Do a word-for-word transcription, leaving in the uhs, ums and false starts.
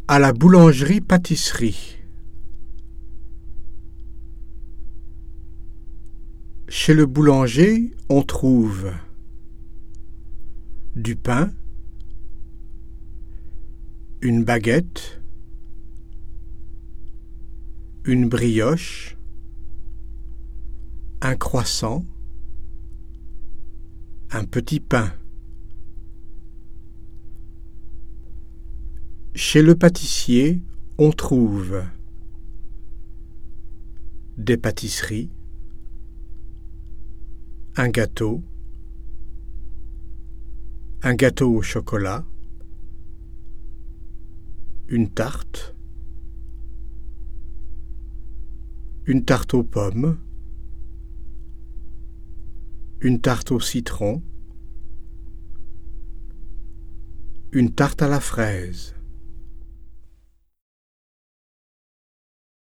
À la boulangerie-pâtisserie. Chez le boulanger, on trouve du pain, une baguette, une brioche, un croissant, un petit pain. Chez le pâtissier, on trouve des pâtisseries, un gâteau, un gâteau au chocolat, une tarte, une tarte aux pommes, une tarte au citron, une tarte à la fraise.